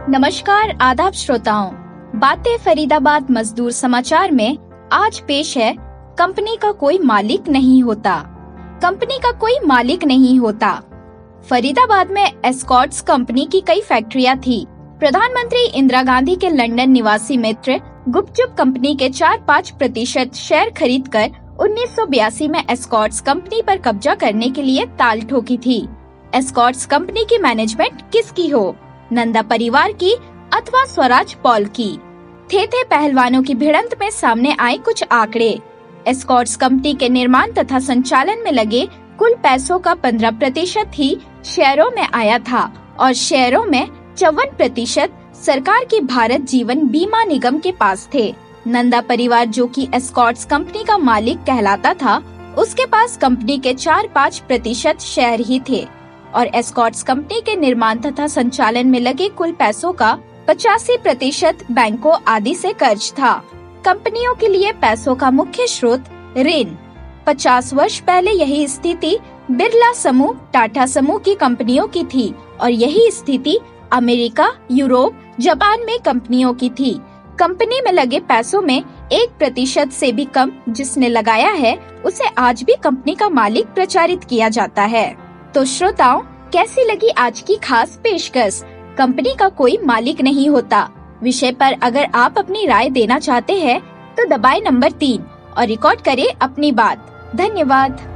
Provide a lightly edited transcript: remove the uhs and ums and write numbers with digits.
नमस्कार आदाब श्रोताओं, बातें फरीदाबाद मजदूर समाचार में आज पेश है। कंपनी का कोई मालिक नहीं होता। कंपनी का कोई मालिक नहीं होता। फरीदाबाद में एस्कॉर्ट्स कंपनी की कई फैक्ट्रियां थी। प्रधानमंत्री इंदिरा गांधी के लंदन निवासी मित्र गुपचुप कंपनी के 4-5% शेयर खरीदकर 1982 में एस्कॉर्ट्स कंपनी पर कब्जा करने के लिए ताल ठोकी थी। एस्कॉर्ट्स कंपनी की मैनेजमेंट किसकी हो, नंदा परिवार की अथवा स्वराज पॉल की? थे पहलवानों की भिड़ंत में सामने आए कुछ आंकड़े। एस्कॉर्ट्स कंपनी के निर्माण तथा संचालन में लगे कुल पैसों का 15% ही शेयरों में आया था और शेयरों में 54% सरकार की भारत जीवन बीमा निगम के पास थे। नंदा परिवार, जो कि एस्कॉर्ट्स कंपनी का मालिक कहलाता था, उसके पास कंपनी के 4-5% शेयर ही थे और एस्कॉर्ट्स कंपनी के निर्माण तथा संचालन में लगे कुल पैसों का 85% बैंकों आदि से कर्ज था। कंपनियों के लिए पैसों का मुख्य स्रोत ऋण। 50 वर्ष पहले यही स्थिति बिरला समूह, टाटा समूह की कंपनियों की थी और यही स्थिति अमेरिका, यूरोप, जापान में कंपनियों की थी। कंपनी में लगे पैसों में 1% से भी कम जिसने लगाया है, उसे आज भी कंपनी का मालिक प्रचारित किया जाता है। तो श्रोताओं, कैसी लगी आज की खास पेशकश, कंपनी का कोई मालिक नहीं होता विषय पर? अगर आप अपनी राय देना चाहते हैं तो दबाएं नंबर 3 और रिकॉर्ड करें अपनी बात। धन्यवाद।